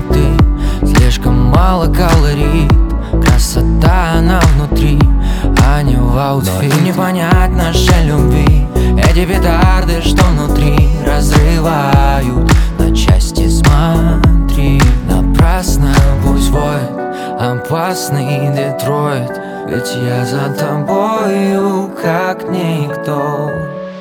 ты, слишком мало калорий. Красота, она внутри, а не в аутфите. Но не понять нашей любви, эти петарды, что внутри, разрывают на части. Смотри, напрасно пусть воет опасный Детройт, ведь я за тобою как никто.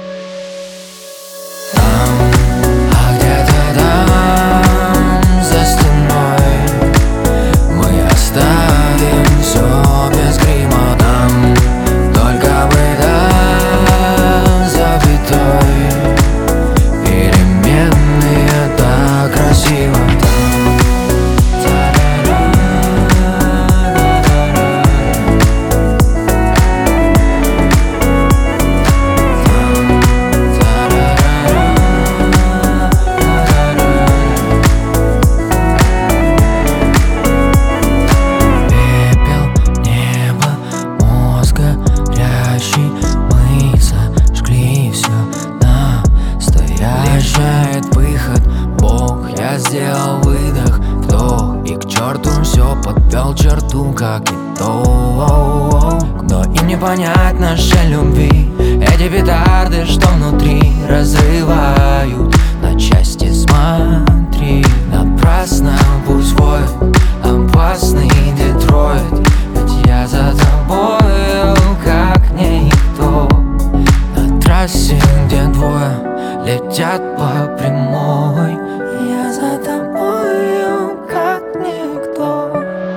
Выход, Бог, я сделал выдох, вдох, и к черту все подвел черту, как и то. Но им не понять нашей любви, эти петарды, что внутри, разрывают на части. Смотри, напрасно пусть воет опасный Детройт, ведь я за тобою как никто. На трассе, где двое летят по прямой, я за тобою как никто.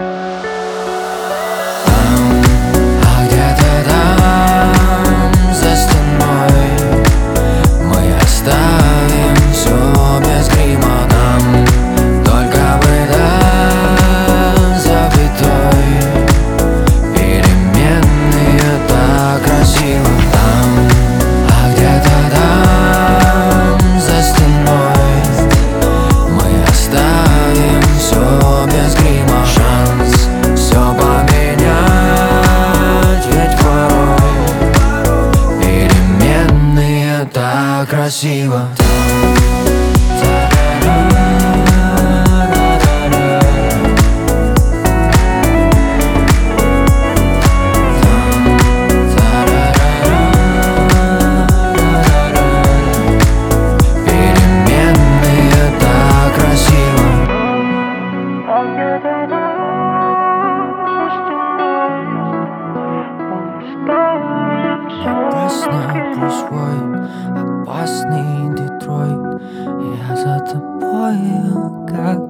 Там, а где-то там, за стеной, мы оставим все без грима. Нам только бы до запятой, переменные так красиво. Там, а где-то там, за стеной, мы оставим все без грима. Шанс все поменять, ведь порой переменные так красиво. Пусть воет опасный Детройт, я за тобою как